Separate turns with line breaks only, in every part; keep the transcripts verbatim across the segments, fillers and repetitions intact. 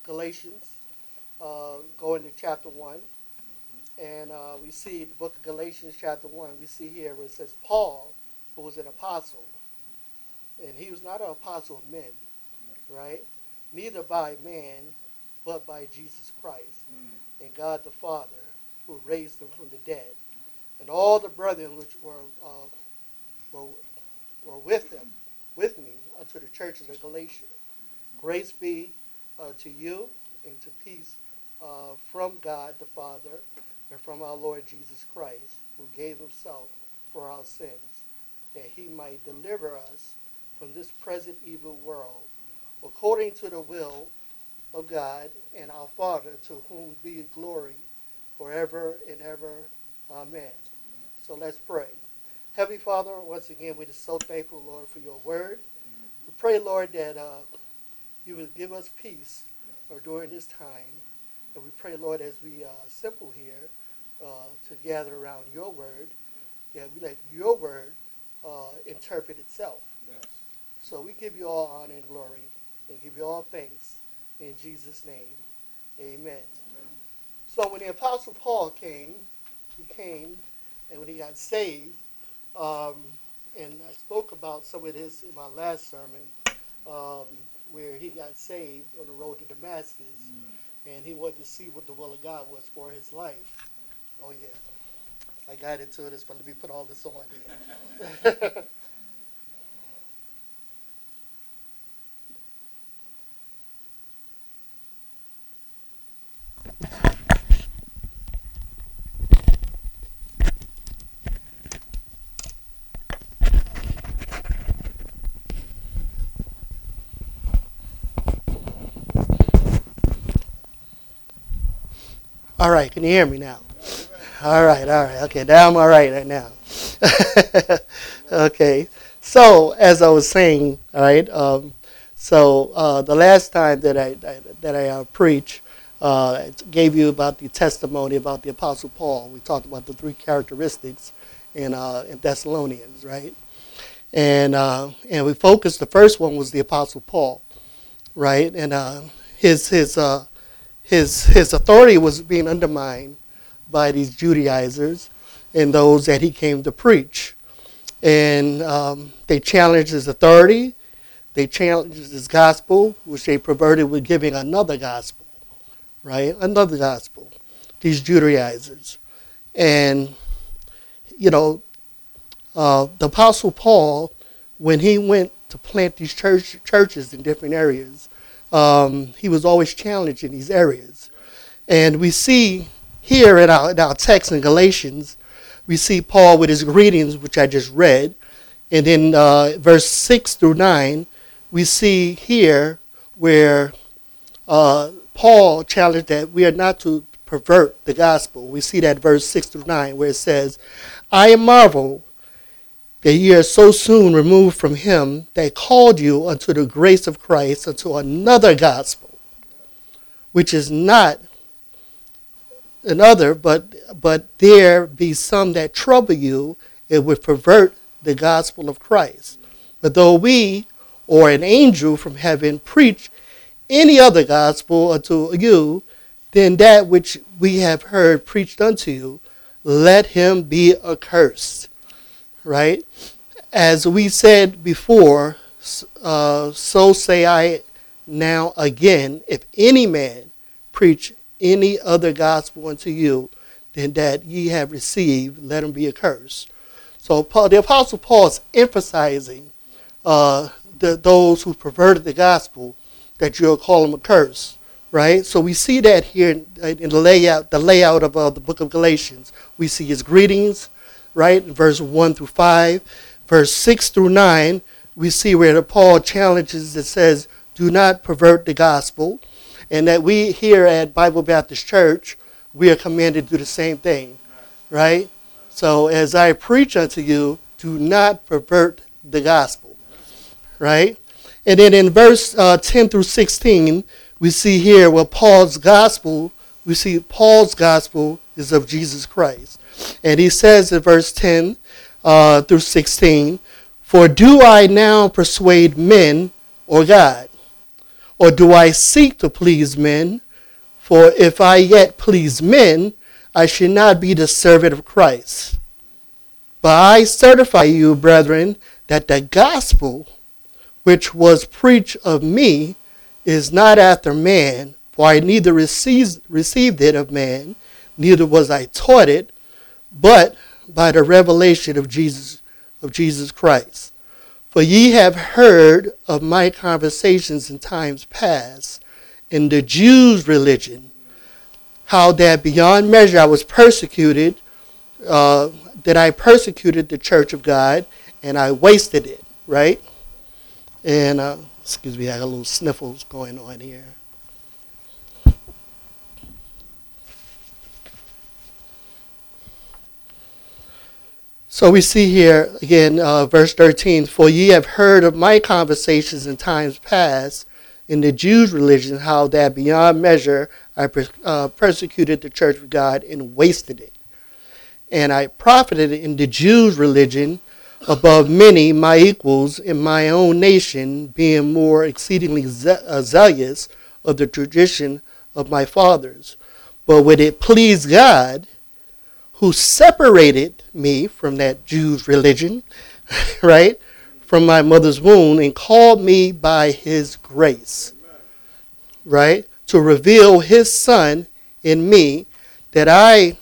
Galatians, uh, going to chapter one. And uh, we see the book of Galatians chapter one, we see here where it says Paul, who was an apostle, and he was not an apostle of men, right? Neither by man, but by Jesus Christ, mm. and God the Father, who raised him from the dead. And all the brethren which were, uh, were, were with him, with me, unto the churches of Galatia. Grace be uh, to you and to peace uh, from God the Father and from our Lord Jesus Christ, who gave himself for our sins, that he might deliver us from this present evil world, according to the will of God and our Father, to whom be glory forever and ever. Amen. So let's pray. Heavenly Father, once again, we're just so thankful, Lord, for your word. We pray, Lord, that uh, you will give us peace uh, during this time. And we pray, Lord, as we uh, assemble here uh, to gather around your word, that we let your word uh, interpret itself. Yes. So we give you all honor and glory and give you all thanks in Jesus' name. Amen. Amen. So when the Apostle Paul came, he came, and when he got saved, um, and I spoke about some of this in my last sermon, um, where he got saved on the road to Damascus, mm. and he wanted to see what the will of God was for his life. Oh, yeah. I got into this, but let me put all this on here. All right, can you hear me now? All right, all right. Okay, now I'm all right right now. Okay, so as I was saying, all right, um, so uh, the last time that I, I that I uh, preached, uh, I gave you about the testimony about the Apostle Paul. We talked about the three characteristics in, uh, in Thessalonians, right? And uh, and we focused, the first one was the Apostle Paul, right? And uh, his his uh, his his authority was being undermined by these Judaizers and those that he came to preach. And um, they challenged his authority. They challenged his gospel, which they perverted with giving another gospel, right? Another gospel, these Judaizers. And, you know, uh, the Apostle Paul, when he went to plant these church, churches in different areas, um, he was always challenged in these areas. And we see here in our, in our text in Galatians, we see Paul with his greetings, which I just read. And in uh, verse six through nine, we see here where uh, Paul challenged that we are not to pervert the gospel. We see that verse six through nine where it says, I marvel that ye are so soon removed from him that called you unto the grace of Christ, unto another gospel, which is not another, but but there be some that trouble you and would pervert the gospel of Christ. But though we or an angel from heaven preach any other gospel unto you than that which we have heard preached unto you, let him be accursed. Right? As we said before, uh, so say I now again, if any man preach any other gospel unto you than that ye have received, let him be accursed. So Paul, the Apostle Paul is emphasizing uh, the, those who perverted the gospel, that you'll call them accursed, right? So we see that here in, in the layout, the layout of uh, the book of Galatians. We see his greetings, right, in verse one through five. Verse six through nine, we see where the Paul challenges, it says, do not pervert the gospel. And that we here at Bible Baptist Church, we are commanded to do the same thing, right? So as I preach unto you, do not pervert the gospel, right? And then in verse uh, ten through sixteen, we see here where Paul's gospel, we see Paul's gospel is of Jesus Christ. And he says in verse ten uh, through sixteen, for do I now persuade men or God? Or do I seek to please men? For if I yet please men, I should not be the servant of Christ. But I certify you, brethren, that the gospel which was preached of me is not after man, for I neither received, received it of man, neither was I taught it, but by the revelation of Jesus, of Jesus Christ. For ye have heard of my conversations in times past in the Jews' religion, how that beyond measure I was persecuted, uh, that I persecuted the church of God, and I wasted it, right? And, uh, excuse me, I got a little sniffles going on here. So we see here, again, uh, verse thirteen, for ye have heard of my conversations in times past in the Jews' religion, how that beyond measure I per, uh, persecuted the church of God and wasted it. And I profited in the Jews' religion above many my equals in my own nation, being more exceedingly ze- uh, zealous of the tradition of my fathers. But when it pleased God, who separated me from that Jews' religion, right, from my mother's womb, and called me by his grace, right, to reveal his Son in me, that I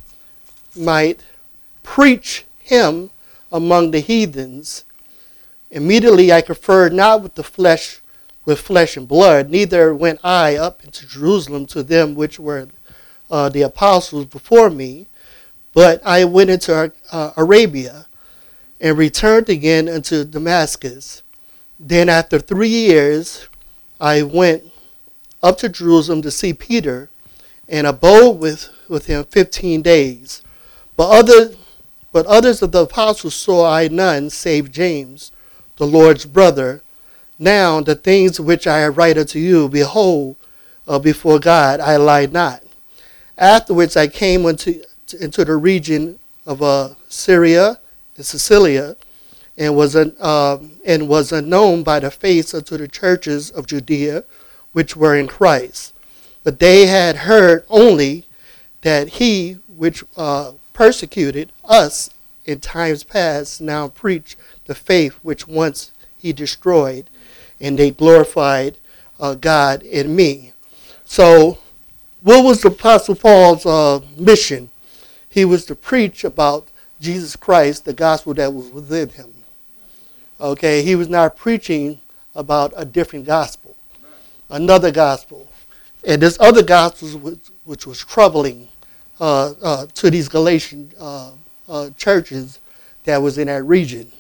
might preach him among the heathens. Immediately I conferred not with the flesh, with flesh and blood, neither went I up into Jerusalem to them which were uh, the apostles before me, but I went into uh, Arabia and returned again unto Damascus. Then after three years I went up to Jerusalem to see Peter, and abode with, with him fifteen days. But other but others of the apostles saw I none, save James, the Lord's brother. Now the things which I write unto you, behold, uh, before God I lie not. Afterwards I came unto, into the region of uh, Syria and Cilicia, and was un, uh, and was unknown by the face unto the churches of Judea, which were in Christ. But they had heard only that he which uh, persecuted us in times past now preach the faith which once he destroyed, and they glorified uh, God in me. So what was the Apostle Paul's uh, mission? He was to preach about Jesus Christ, the gospel that was within him. Okay, he was not preaching about a different gospel, another gospel. And this other gospel, which, which was troubling uh, uh, to these Galatian uh, uh, churches that was in that region.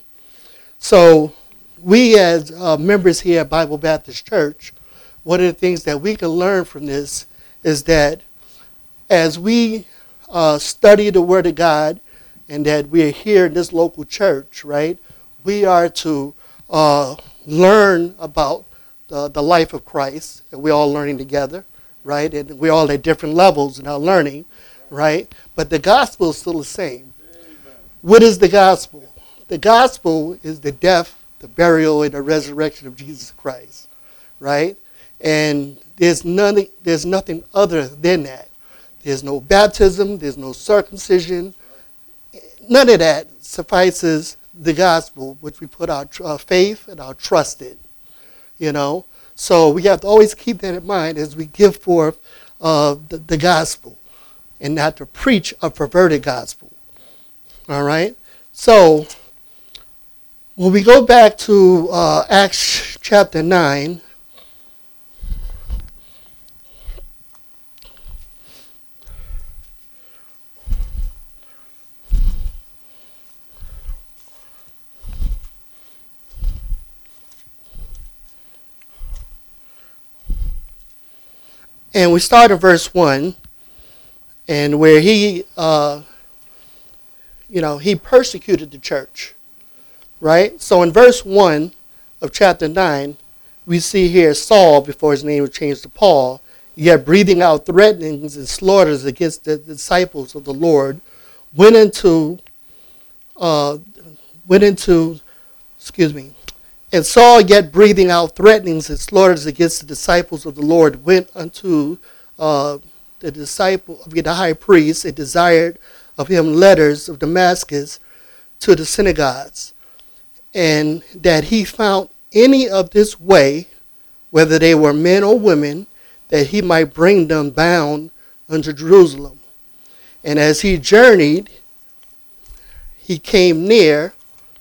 So we as uh, members here at Bible Baptist Church, one of the things that we can learn from this is that as we uh, study the Word of God, and that we are here in this local church, right, we are to uh, learn about the, the life of Christ, and we're all learning together, right, and we're all at different levels in our learning, right, but the gospel is still the same. Amen. What is the gospel? The gospel is the death, the burial, and the resurrection of Jesus Christ, right, and there's nothing, there's nothing other than that. There's no baptism, there's no circumcision, none of that suffices the gospel, which we put our uh, faith and our trust in, you know. So we have to always keep that in mind as we give forth uh, the, the gospel, and not to preach a perverted gospel. All right? So when we go back to uh, Acts chapter nine, and we start at verse one, and where he, uh, you know, he persecuted the church, right? So in verse one of chapter nine, we see here Saul, before his name was changed to Paul, yet breathing out threatenings and slaughters against the disciples of the Lord, went into, uh, went into, excuse me, And Saul, yet breathing out threatenings and slaughters against the disciples of the Lord, went unto uh, the disciple, the high priest, and desired of him letters of Damascus to the synagogues, and that he found any of this way, whether they were men or women, that he might bring them bound unto Jerusalem. And as he journeyed, he came near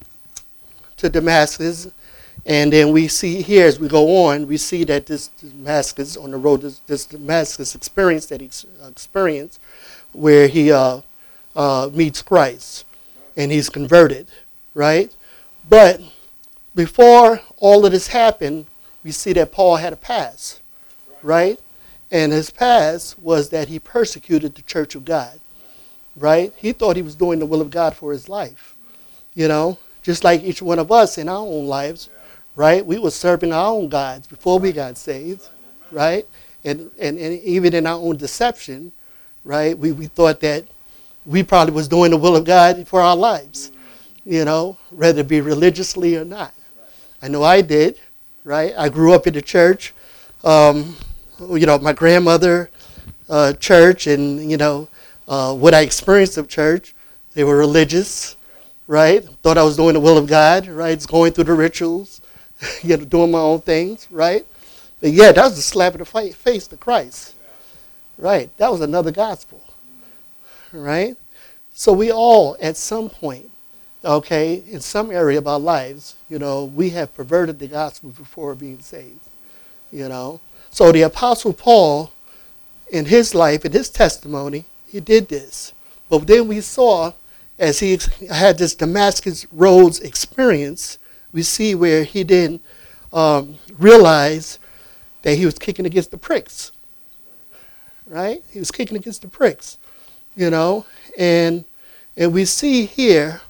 to Damascus. And then we see here, as we go on, we see that this Damascus, on the road, this, this Damascus experience that he experienced, where he uh, uh, meets Christ, and he's converted, right? But before all of this happened, we see that Paul had a past, right? And his past was that he persecuted the church of God, right? He thought he was doing the will of God for his life, you know, just like each one of us in our own lives. Right? We were serving our own gods before we got saved, right? And, and and even in our own deception, right? We we thought that we probably was doing the will of God for our lives, you know, whether it be religiously or not. I know I did, right? I grew up in the church, um, you know, my grandmother, uh, church, and, you know, uh, what I experienced of church, they were religious, right? Thought I was doing the will of God, right? It's going through the rituals. You know, doing my own things, right? But yeah, that was a slap in the face to Christ, right? That was another gospel, right? So we all, at some point, okay, in some area of our lives, you know, we have perverted the gospel before being saved, you know. So the Apostle Paul, in his life, in his testimony, he did this. But then we saw, as he had this Damascus Roads experience, we see where he didn't um, realize that he was kicking against the pricks, right? He was kicking against the pricks, you know. And and we see here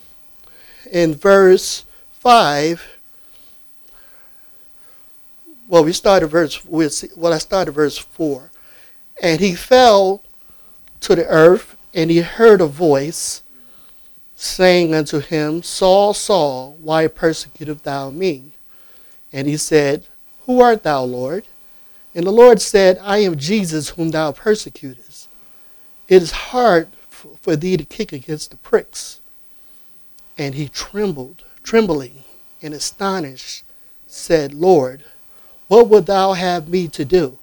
in verse five, well, we started verse, well, I started verse four. And he fell to the earth, and he heard a voice saying unto him, Saul, Saul, why persecutest thou me? And he said, Who art thou, Lord? And the Lord said, I am Jesus whom thou persecutest. It is hard for, for thee to kick against the pricks. And he trembled, trembling and astonished, said, Lord, what wilt thou have me to do?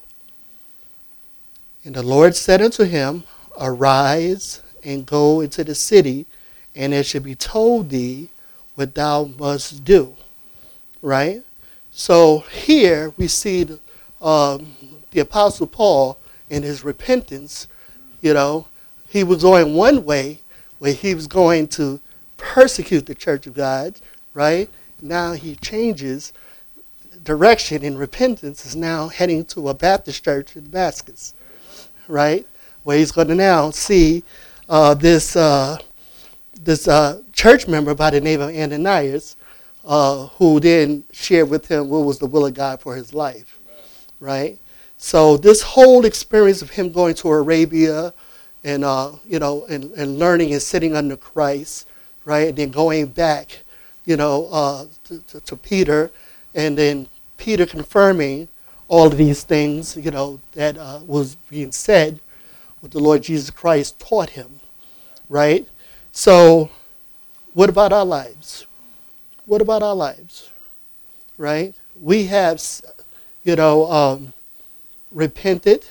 And the Lord said unto him, Arise and go into the city, and it shall be told thee what thou must do. Right? So here we see the, um, the Apostle Paul in his repentance. You know, he was going one way where he was going to persecute the church of God. Right? Now he changes direction in repentance, is now heading to a Baptist church in Damascus. Right? Where he's going to now see uh, this... Uh, this uh, church member by the name of Ananias, uh, who then shared with him what was the will of God for his life, right? So this whole experience of him going to Arabia and, uh, you know, and, and learning and sitting under Christ, right, and then going back, you know, uh, to, to, to Peter, and then Peter confirming all of these things, you know, that uh, was being said, what the Lord Jesus Christ taught him, right? So, what about our lives? What about our lives? Right? We have, you know, um, repented.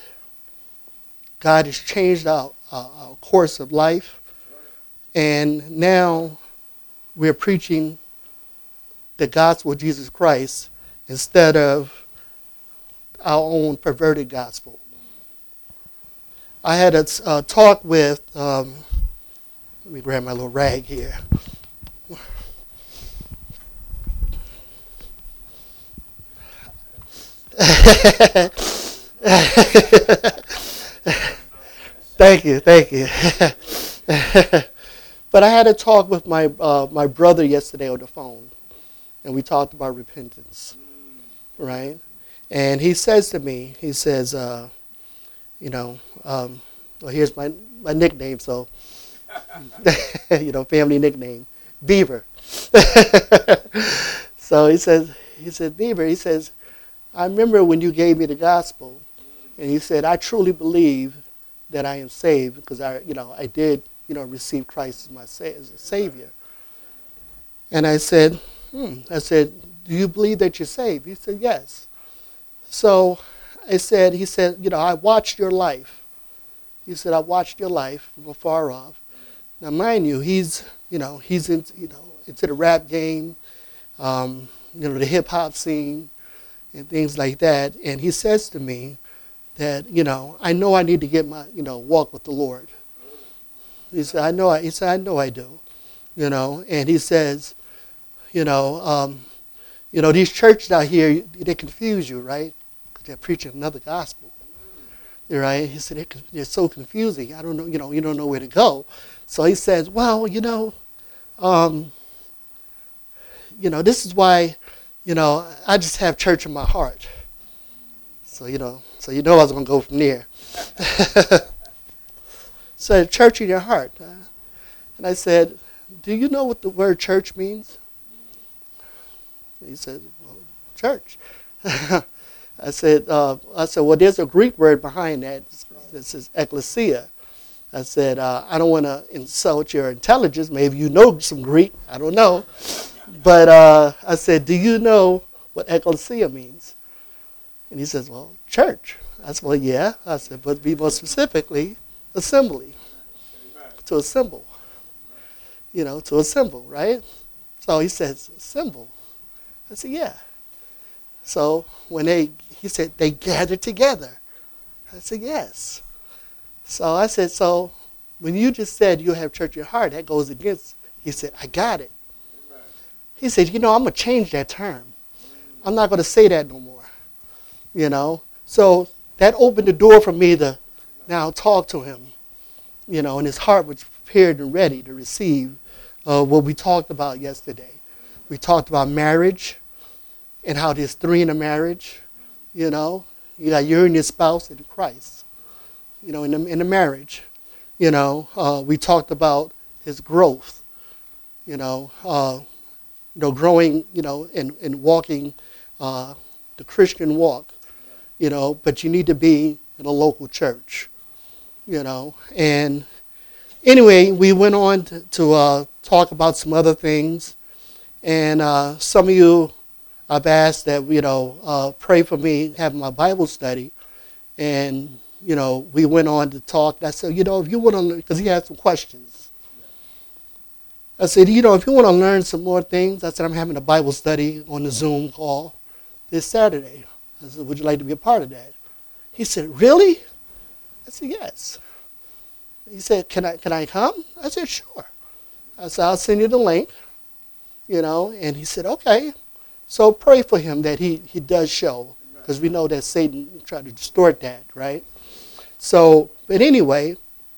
God has changed our, our, our course of life. And now we're preaching the gospel of Jesus Christ instead of our own perverted gospel. I had a uh, talk with... Um, Let me grab my little rag here. Thank you, thank you. But I had a talk with my uh, my brother yesterday on the phone, and we talked about repentance, right? And he says to me, he says, uh, you know, um, well, here's my, my nickname, so, you know, family nickname, Beaver. So So he says, he said, Beaver, he says, I remember when you gave me the gospel, and he said, I truly believe that I am saved because I, you know, I did, you know, receive Christ as my sa- as a Savior. And I said, hmm. I said, do you believe that you're saved? He said, yes. So I said, he said, you know, I watched your life. He said, I watched your life from afar off. Now, mind you, he's, you know, he's into, you know, into the rap game, um, you know, the hip hop scene and things like that. And he says to me that, you know, I know I need to get my, you know, walk with the Lord. He said, I know, I, he said, I know I do, you know. And he says, you know, um, you know, these churches out here, they confuse you, right? Because they're preaching another gospel, right? He said, they're, they're so confusing. I don't know, you know, you don't know where to go. So he says, well, you know, um, you know, this is why, you know, I just have church in my heart. So, you know, so you know I was going to go from there. So, church in your heart. Uh, and I said, do you know what the word church means? He said, well, church. I said, uh, I said, well, there's a Greek word behind that. This is ecclesia. I said, uh, I don't want to insult your intelligence. Maybe you know some Greek. I don't know. But uh, I said, do you know what ecclesia means? And he says, well, church. I said, well, yeah. I said, but be more specifically, assembly. Amen. To assemble. You know, to assemble, right? So he says, assemble. I said, yeah. So when they, he said, they gathered together. I said, yes. So I said, so when you just said you have church in your heart, that goes against, he said, I got it. Amen. He said, you know, I'm going to change that term. I'm not going to say that no more. You know, so that opened the door for me to now talk to him, you know, and his heart was prepared and ready to receive uh, what we talked about yesterday. We talked about marriage and how there's three in a marriage, you know. You got you and your spouse and Christ, you know, in the, in the marriage. You know, uh, we talked about his growth, you know, uh, you know, growing, you know, and, and walking uh, the Christian walk. You know, but you need to be in a local church, you know. And anyway, we went on to, to uh, talk about some other things. And uh, some of you, I've asked that, you know, uh, pray for me having my Bible study. And, you know, we went on to talk. I said, you know, if you want to learn, because he had some questions. I said, you know, if you want to learn some more things, I said, I'm having a Bible study on the Zoom call this Saturday. I said, would you like to be a part of that? He said, really? I said, yes. He said, can I can I come? I said, sure. I said, I'll send you the link, you know. And he said, okay. So pray for him that he, he does show, because we know that Satan tried to distort that, right? So, but anyway,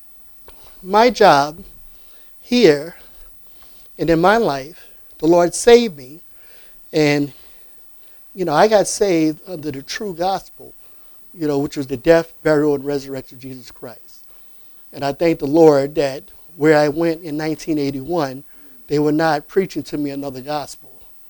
my job here and in my life, the Lord saved me, and you know, I got saved under the true gospel, you know, which was the death, burial, and resurrection of Jesus Christ. And I thank the Lord that where I went in nineteen eighty-one, they were not preaching to me another gospel.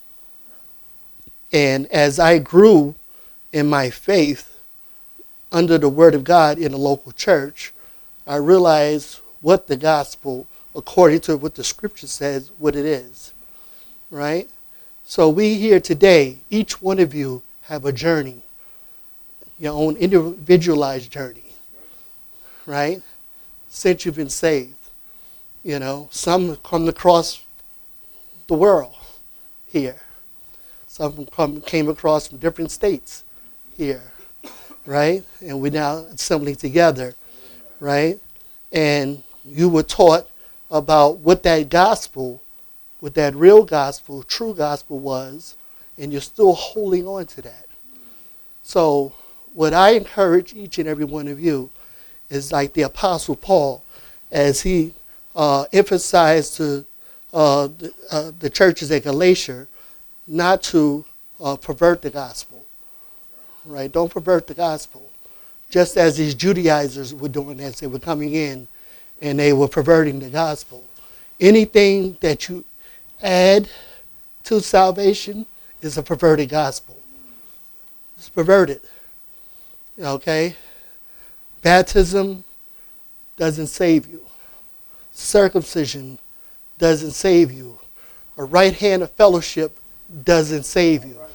And as I grew in my faith under the Word of God in a local church, I realized what the gospel, according to what the Scripture says, what it is, right? So we here today, each one of you have a journey, your own individualized journey, right? Since you've been saved, you know, some come across the world here. Some come, came across from different states here, right? And we're now assembling together, right? And you were taught about what that gospel, what that real gospel, true gospel was, and you're still holding on to that. So what I encourage each and every one of you is like the Apostle Paul, as he uh, emphasized to uh, the, uh, the churches at Galatia, not to uh, pervert the gospel, right? Don't pervert the gospel. Just as these Judaizers were doing as they were coming in and they were perverting the gospel. Anything that you add to salvation is a perverted gospel. It's perverted. Okay? Baptism doesn't save you. Circumcision doesn't save you. A right hand of fellowship doesn't save you.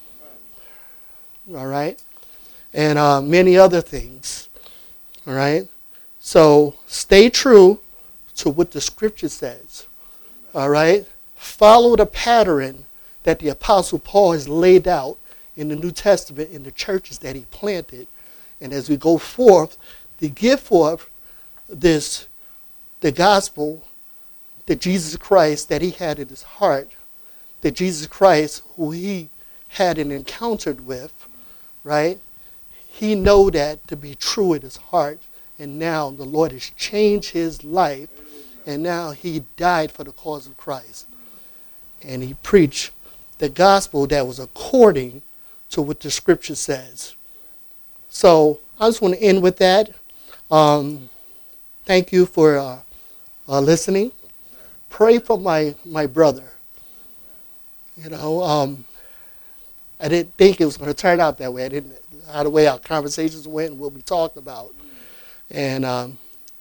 All right? And uh, many other things. All right? So stay true to what the scripture says. All right? Follow the pattern that the Apostle Paul has laid out in the New Testament in the churches that he planted. And as we go forth, to give forth this, the gospel that Jesus Christ, that he had in his heart, that Jesus Christ, who he had an encounter with, right? He know that to be true in his heart. And now the Lord has changed his life. And now he died for the cause of Christ. And he preached the gospel that was according to what the scripture says. So I just want to end with that. Um, thank you for uh, uh, listening. Pray for my, my brother. You know, um, I didn't think it was going to turn out that way. I didn't, how the way our conversations went and what we talked about. And, um,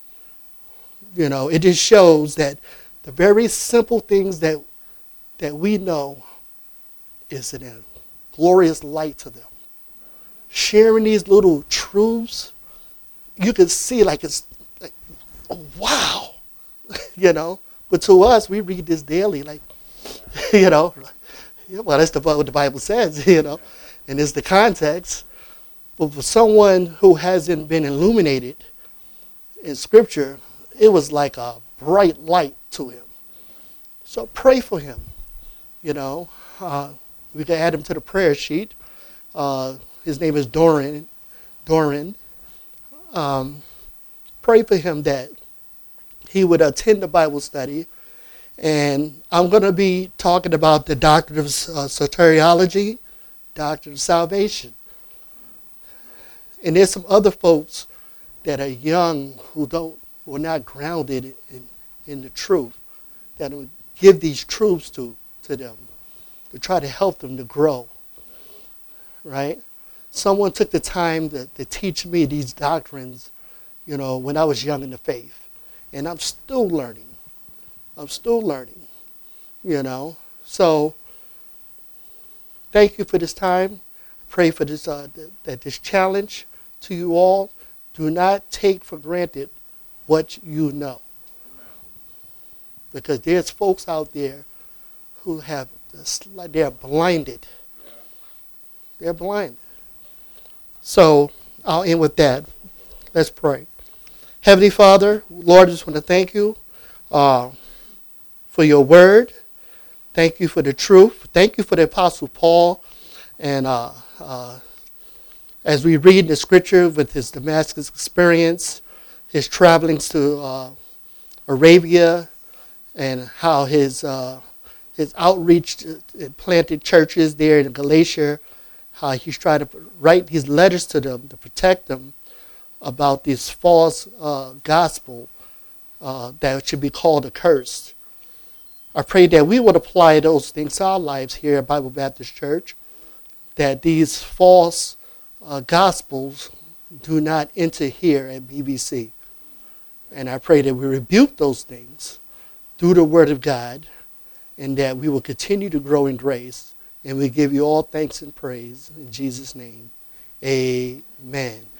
you know, it just shows that the very simple things that that we know is a glorious light to them. Sharing these little truths, you can see like it's like, oh, wow, you know. But to us, we read this daily, like, you know, yeah, well, that's the, what the Bible says, you know, and it's the context. But for someone who hasn't been illuminated in Scripture, it was like a bright light to him. So pray for him, you know. Uh, we can add him to the prayer sheet. Uh, his name is Doran. Doran. Um, pray for him that he would attend the Bible study. And I'm going to be talking about the doctrine of uh, soteriology, doctrine of salvation. And there's some other folks that are young who don't, who are not grounded in, in the truth, that will give these truths to, to them, to try to help them to grow, right? Someone took the time to, to teach me these doctrines, you know, when I was young in the faith. And I'm still learning. I'm still learning, you know. So thank you for this time. Pray for this, uh, th- that this challenge to you all. Do not take for granted what you know. Because there's folks out there who have, they're blinded. They're blinded. So I'll end with that. Let's pray. Heavenly Father, Lord, I just want to thank you uh, for your word. Thank you for the truth. Thank you for the Apostle Paul. And uh, uh, as we read the scripture with his Damascus experience, his travelings to uh, Arabia, and how his uh, his outreach and planted churches there in Galatia, how he's trying to write these letters to them to protect them about this false uh, gospel uh, that should be called accursed. I pray that we would apply those things to our lives here at Bible Baptist Church, that these false uh, gospels do not enter here at B B C. And I pray that we rebuke those things through the Word of God, and that we will continue to grow in grace. And we give you all thanks and praise in Jesus' name. Amen.